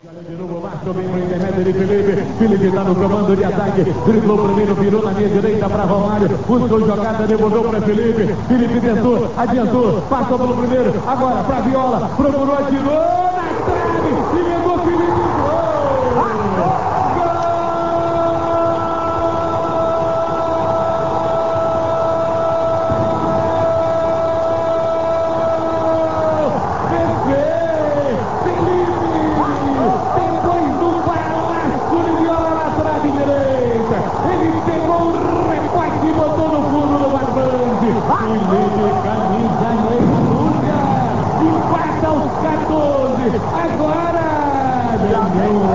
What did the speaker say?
De novo, Márcio vem para o intermédio de Felipe. Felipe está no comando de ataque. Driblou primeiro, virou na linha direita para Romário. Buscou jogada, devolveu para Felipe. Felipe tentou, adiantou, passou pelo primeiro. Agora para Viola. Procurou, atirou na trave. E levou Felipe. Ele pegou o rebote e botou no fundo do barbante. Felipe, camisa meia, empata aos 14. Agora, ninguém